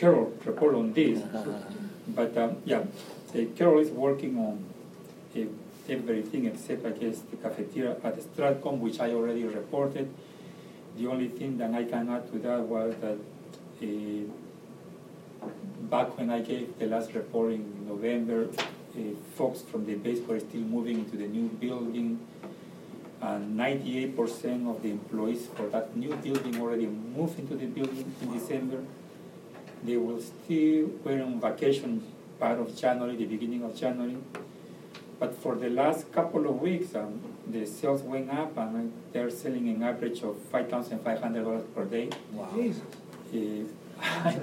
Carol report on this. But yeah, Carol is working on everything except, I guess, the cafeteria at Stratcom, which I already reported. The only thing that I can add to that was that back when I gave the last report in November, folks from the base were still moving into the new building, and 98% of the employees for that new building already moved into the building in December. They will still were on vacation part of January, the beginning of January. But for the last couple of weeks, the sales went up, and they're selling an average of $5,500 per day. Wow. Jesus. I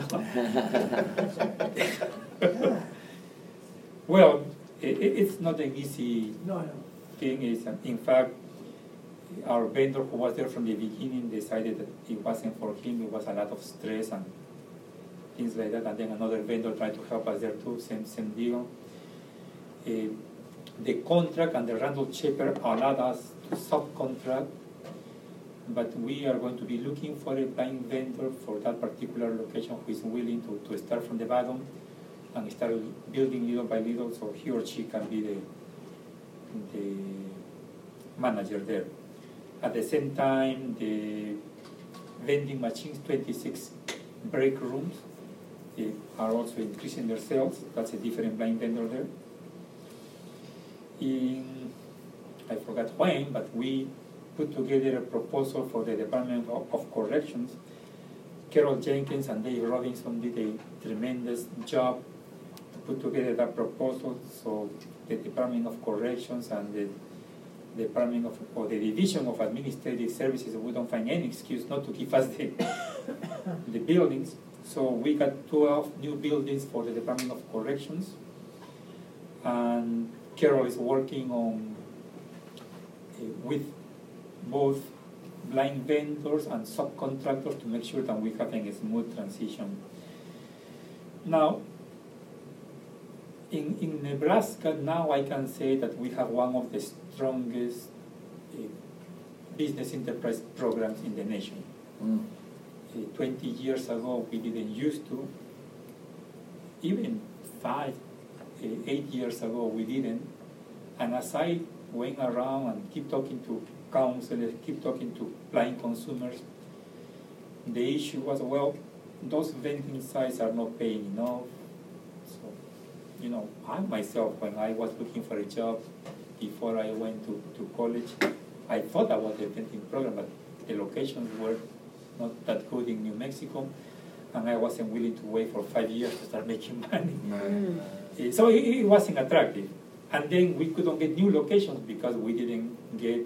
know. Well, it's not an easy No. thing. In fact, our vendor who was there from the beginning decided that it wasn't for him. It was a lot of stress and things like that. And then another vendor tried to help us there too, same deal. The contract and the Randall Chipper allowed us to subcontract, but we are going to be looking for a blind vendor for that particular location who is willing to start from the bottom and start building little by little, so he or she can be the manager there. At the same time, the vending machines, 26 break rooms, are also increasing their sales. That's a different blind vendor there. I forgot when, but we put together a proposal for the Department of Corrections. Carol Jenkins and Dave Robinson did a tremendous job to put together that proposal, so the Department of Corrections and the Department of, or the Division of Administrative Services, we don't find any excuse not to give us the buildings. So we got 12 new buildings for the Department of Corrections, and Carol is working on with both blind vendors and subcontractors to make sure that we have a smooth transition. Now, in Nebraska, now I can say that we have one of the strongest business enterprise programs in the nation. 20 years ago, we didn't used to. Even 8 years ago, we didn't. And as I went around and keep talking to counselors, keep talking to blind consumers, the issue was, well, those vending sites are not paying enough. So, you know, I myself, when I was looking for a job before I went to college, I thought about the vending program, but the locations were not that good in New Mexico, and I wasn't willing to wait for 5 years to start making money. So it wasn't attractive. And then we couldn't get new locations because we didn't get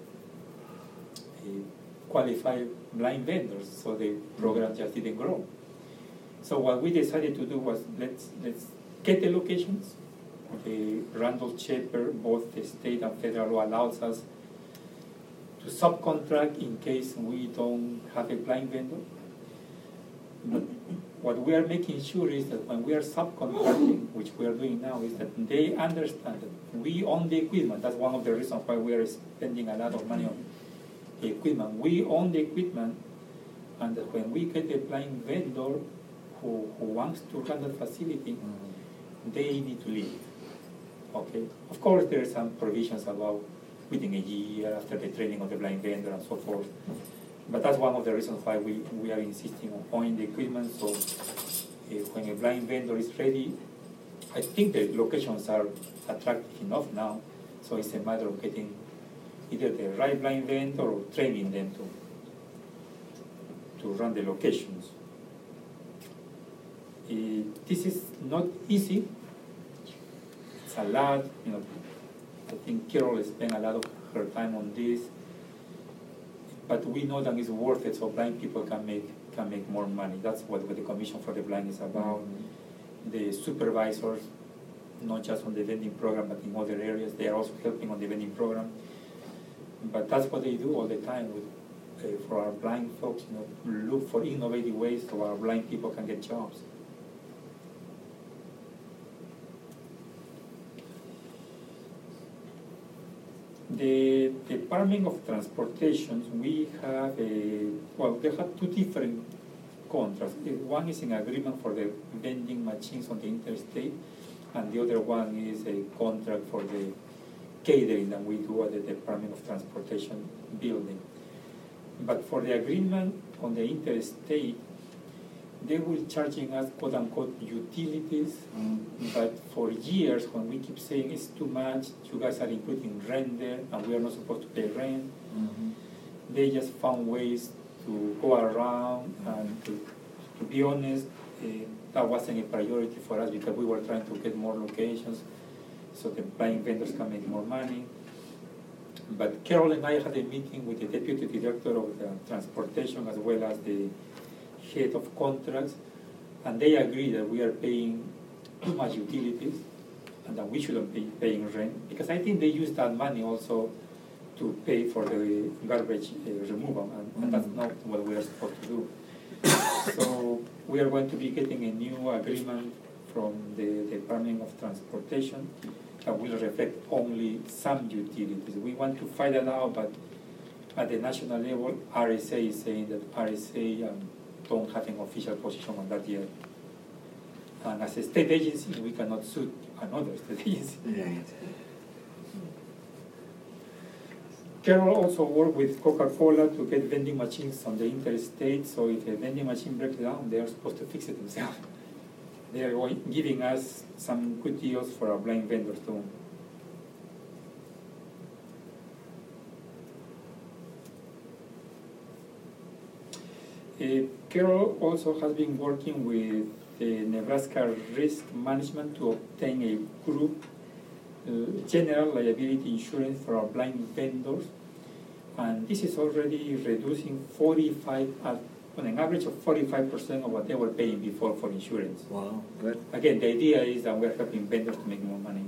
qualified blind vendors, so the program just didn't grow. So what we decided to do was let's get the locations. The Randall Chipper, both the state and federal law allows us to subcontract in case we don't have a blind vendor. But what we are making sure is that when we are subcontracting, which we are doing now, is that they understand that we own the equipment. That's one of the reasons why we are spending a lot of money on the equipment. We own the equipment, and that when we get a blind vendor who wants to run the facility, they need to leave. Okay. Of course, there are some provisions about within a year after the training of the blind vendor and so forth. But that's one of the reasons why we are insisting on owning the equipment. So when a blind vendor is ready, I think the locations are attractive enough now. So it's a matter of getting either the right blind vendor or training them to run the locations. This is not easy. It's a lot, you know. I think Carol spent a lot of her time on this, but we know that it's worth it, so blind people can make more money. That's what the Commission for the Blind is about. The supervisors, not just on the vending program, but in other areas, they are also helping on the vending program. But that's what they do all the time with, for our blind folks, you know, look for innovative ways so our blind people can get jobs. The Department of Transportation, we have they have two different contracts. One is an agreement for the vending machines on the interstate, and the other one is a contract for the catering that we do at the Department of Transportation building. But for the agreement on the interstate, they will charging us quote-unquote utilities, but for years when we keep saying it's too much, you guys are including rent there, and we are not supposed to pay rent, they just found ways to go around, and to be honest, that wasn't a priority for us because we were trying to get more locations so the blind vendors can make more money. But Carol and I had a meeting with the Deputy Director of the Transportation as well as the head of contracts, and they agree that we are paying too much utilities and that we shouldn't be paying rent, because I think they use that money also to pay for the garbage removal, and that's not what we are supposed to do. So we are going to be getting a new agreement from the Department of Transportation that will reflect only some utilities. We want to fight that out, but at the national level, RSA is saying that RSA don't have an official position on that yet. And as a state agency, we cannot sue another state agency. Right. Carol also worked with Coca-Cola to get vending machines on the interstate, so if a vending machine breaks down, they are supposed to fix it themselves. They are giving us some good deals for our blind vendors too. Carol also has been working with the Nebraska Risk Management to obtain a group general liability insurance for our blind vendors, and this is already reducing 45 on an average of 45% of what they were paying before for insurance. Wow, good. Again, the idea is that we're helping vendors to make more money.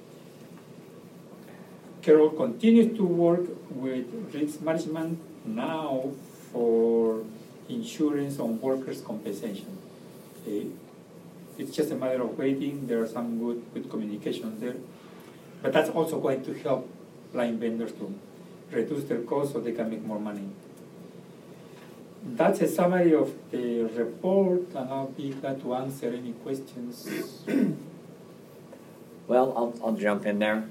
Carol continues to work with risk management now for insurance on workers' compensation. It's just a matter of waiting. There are some good communications there. But that's also going to help blind vendors to reduce their costs so they can make more money. That's a summary of the report, and I'll be glad to answer any questions. Well, I'll jump in there.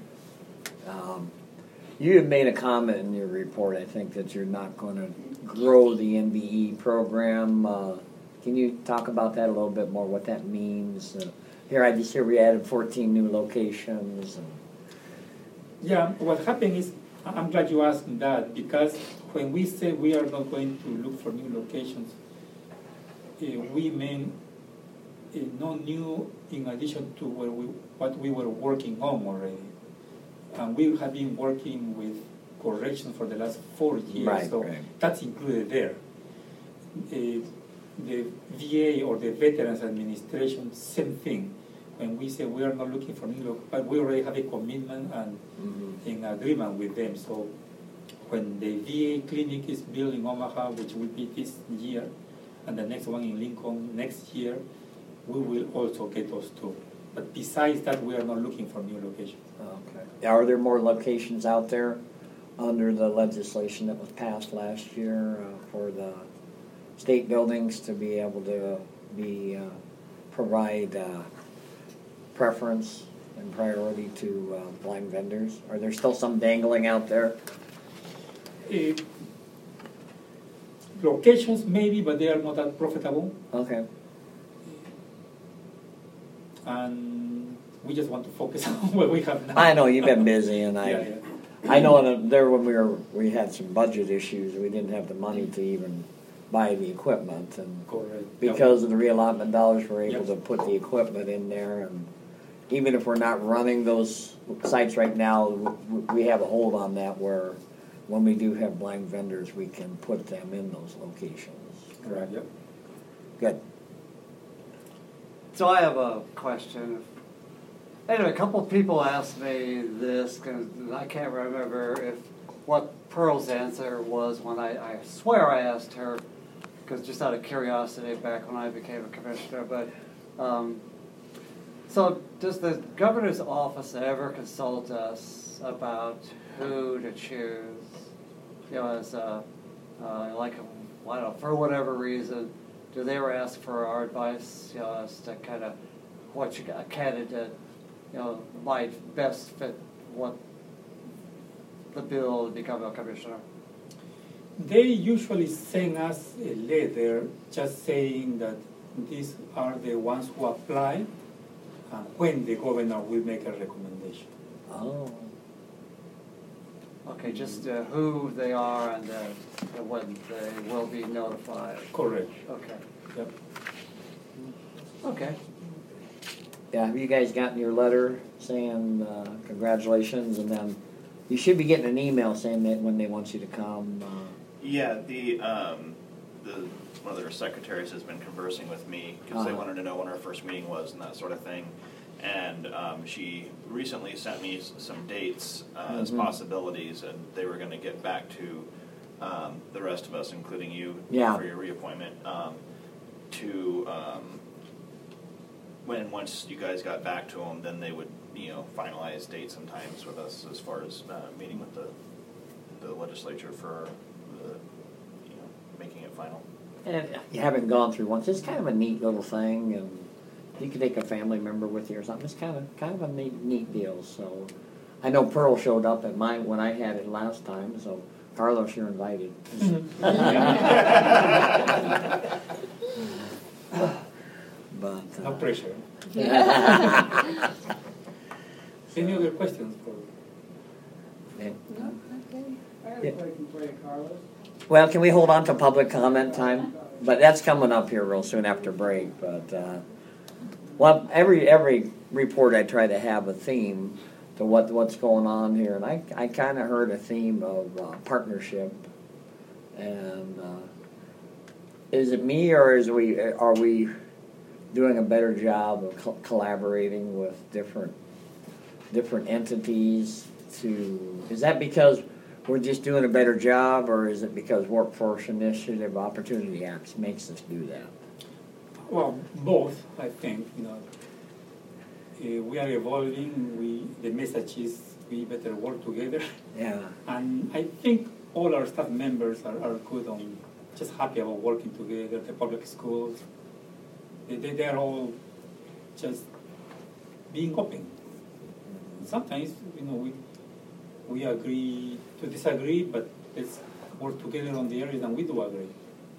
You have made a comment in your report, I think, that you're not going to grow the NBE program. Can you talk about that a little bit more, what that means? Here we added 14 new locations. Yeah, what happened is, I'm glad you asked that, because when we say we are not going to look for new locations, we mean no new in addition to what we were working on already. And we have been working with corrections for the last 4 years, right, so right. That's included there. The VA or the Veterans Administration, same thing. When we say we are not looking for new but we already have a commitment and an agreement with them. So when the VA clinic is built in Omaha, which will be this year, and the next one in Lincoln next year, we will also get those two. But besides that, we are not looking for new locations. Okay. Are there more locations out there under the legislation that was passed last year for the state buildings to be able to provide preference and priority to blind vendors? Are there still some dangling out there? Locations maybe, but they are not that profitable. Okay. And we just want to focus on what we have now. I know you've been busy, and yeah. I know that there when we had some budget issues, we didn't have the money to even buy the equipment, and correct. Because of the reallotment dollars, we're able Yep. to put the equipment in there, and even if we're not running those sites right now, we have a hold on that where when we do have blind vendors, we can put them in those locations. Correct. Yep. Good. So I have a question. Anyway, a couple of people asked me this, because I can't remember what Pearl's answer was when I swear I asked her, because just out of curiosity back when I became a commissioner, but so does the governor's office ever consult us about who to choose, as I don't know, for whatever reason, do they ever ask for our advice, as to kind of what a candidate, might best fit what the bill to become a commissioner? They usually send us a letter just saying that these are the ones who apply and when the governor will make a recommendation. Oh. Okay, just who they are and when they will be notified. Correct. Okay. Yep. Okay. Yeah, have you guys gotten your letter saying congratulations, and then you should be getting an email saying that when they want you to come. Yeah, the one of their secretaries has been conversing with me because they wanted to know when our first meeting was and that sort of thing. And she recently sent me some dates as possibilities, and they were going to get back to the rest of us, including you, for your reappointment. When once you guys got back to them, then they would finalize dates and times with us as far as meeting with the legislature for making it final. And you haven't gone through once. It's kind of a neat little thing, and you can take a family member with you or something. It's kind of a neat deal. So I know Pearl showed up at mine when I had it last time. So Carlos, you're invited. But No pressure. Any other questions for? Yeah. No, okay. I have a question for you, Carlos. Well, can we hold on to public comment time? But that's coming up here real soon after break. But well, every report I try to have a theme to what's going on here, and I kind of heard a theme of partnership. And is it me, or are we doing a better job of collaborating with different entities? Is that because we're just doing a better job, or is it because Workforce Initiative Opportunity Acts makes us do that? Well, both, I think. We are evolving. The message is we better work together. Yeah. And I think all our staff members are good on just happy about working together. The public schools, they are all just being open. Sometimes, we agree to disagree, but let's work together on the areas that we do agree,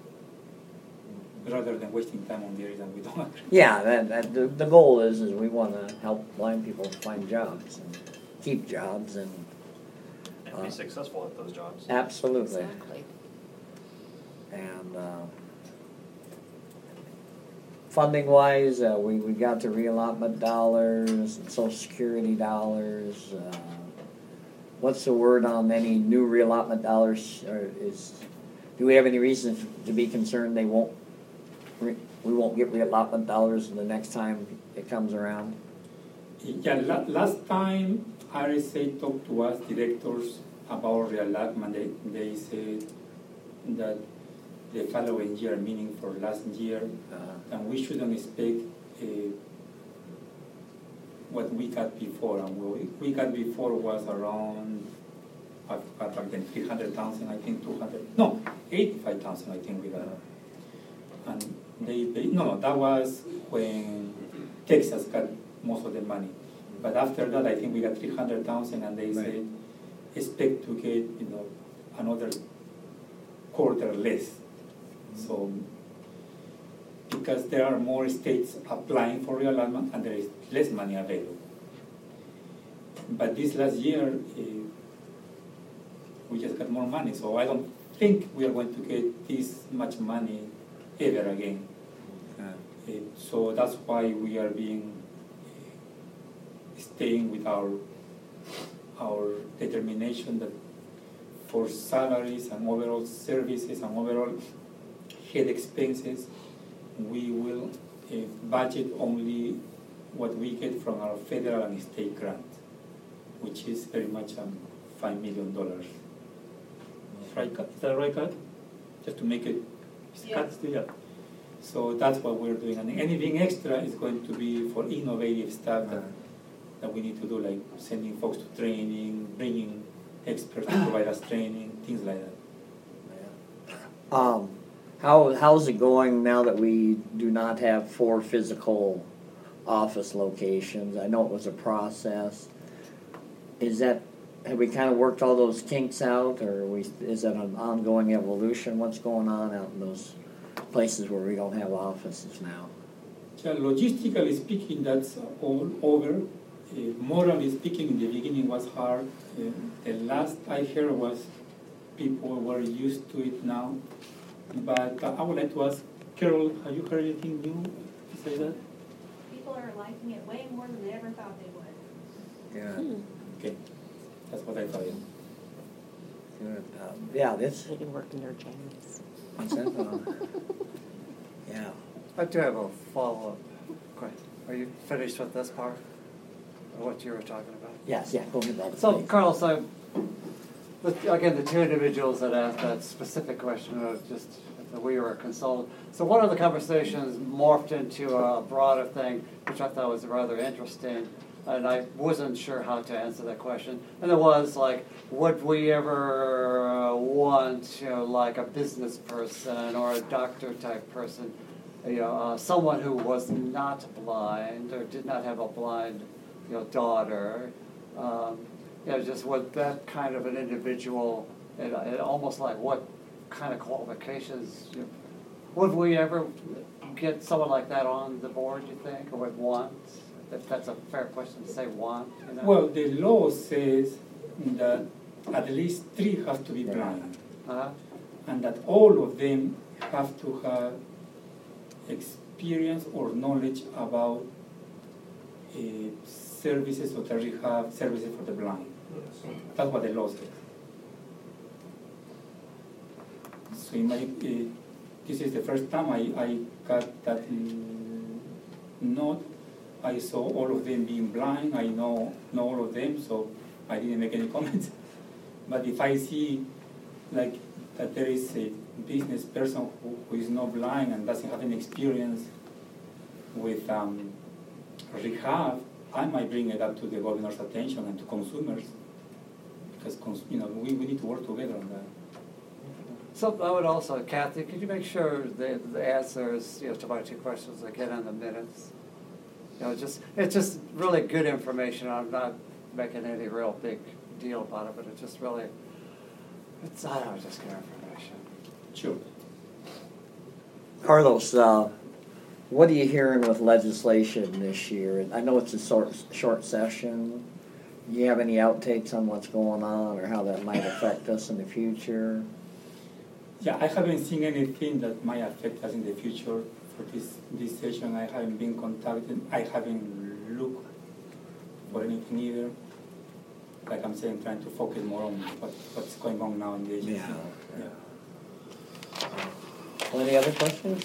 rather than wasting time on the areas that we don't agree. Yeah, the goal is we want to help blind people find jobs and keep jobs and be successful at those jobs. Absolutely. Exactly. And funding-wise, we got the reallotment dollars and Social Security dollars. What's the word on any new reallotment dollars? Do we have any reason to be concerned we won't get reallotment dollars the next time it comes around? Yeah, last time RSA talked to us directors about reallotment, they said that the following year, meaning for last year, and we shouldn't expect what we got before. And what we got before was around, I forgot back then, 300,000, I think 85,000, I think we got. And no, that was when Texas got most of the money. But after that, I think we got 300,000, and they said expect to get another quarter less. So because there are more states applying for reallotment and there is less money available. But this last year, we just got more money, so I don't think we are going to get this much money ever again. So that's why we are staying with our determination that for salaries and overall services and overall head expenses, we will budget only what we get from our federal and state grant, which is very much $5 million. Right, is that right, Kat? Just to make it cut still. So that's what we're doing. And anything extra is going to be for innovative stuff that we need to do, like sending folks to training, bringing experts to provide us training, things like that. How's it going now that we do not have 4 physical office locations? I know it was a process. Have we kind of worked all those kinks out, or is that an ongoing evolution? What's going on out in those places where we don't have offices now? Yeah, logistically speaking, that's all over. Morally speaking, in the beginning was hard. The last I heard was people were used to it now. But I would like to ask Carol, have you heard anything new to say that? People are liking it way more than they ever thought they would. Yeah. Okay, that's what I thought. Good. Yeah, this. They can work in their jammies. What's that? Yeah. I do have a follow-up question. Are you finished with this part? Or what you were talking about? Yes. Yeah. Go ahead, Robert. So, please. Carlos, again, the 2 individuals that asked that specific question of just that we were a consultant. So one of the conversations morphed into a broader thing, which I thought was rather interesting, and I wasn't sure how to answer that question. And it was like, would we ever want, like a business person or a doctor type person, someone who was not blind or did not have a blind, daughter, just with that kind of an individual, and almost like what kind of qualifications, would we ever get someone like that on the board, you think, or would want? If that's a fair question to say, want, Well, the law says that at least 3 have to be blind, and that all of them have to have experience or knowledge about services or the rehab services for the blind. That's what the law says. So in my, this is the first time I got that note. I saw all of them being blind. I know all of them, so I didn't make any comments. But if I see like that there is a business person who is not blind and doesn't have any experience with rehab, I might bring it up to the governor's attention and to consumers, because we need to work together on that. So I would also, Kathy, could you make sure the answers to my 2 questions I get in the minutes? It's just really good information. I'm not making any real big deal about it, but it's just really, just good information. Sure. Carlos, what are you hearing with legislation this year? I know it's a short session. Do you have any outtakes on what's going on or how that might affect us in the future? Yeah, I haven't seen anything that might affect us in the future for this session. I haven't been contacted. I haven't looked for anything either. Like I'm saying, trying to focus more on what's going on now in the agency. Yeah. Well, any other questions?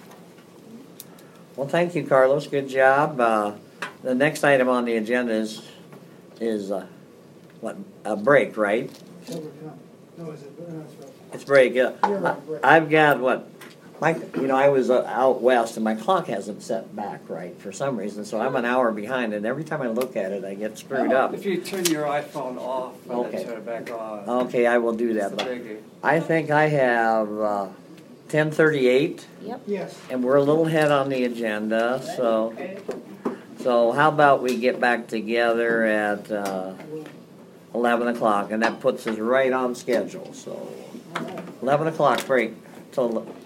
Well, thank you, Carlos. Good job. The next item on the agenda is a break, right? No, is it? No, it's right. It's break. You're right, break. I've got I was out west and my clock hasn't set back right for some reason, so I'm an hour behind, and every time I look at it, I get screwed up. If you turn your iPhone off and Okay. then turn it back on. Okay, I will do that. It's a But biggie. I think I have 10:38, Yep. Yes. and we're a little ahead on the agenda. So how about we get back together at 11 o'clock, and that puts us right on schedule. So 11 o'clock break till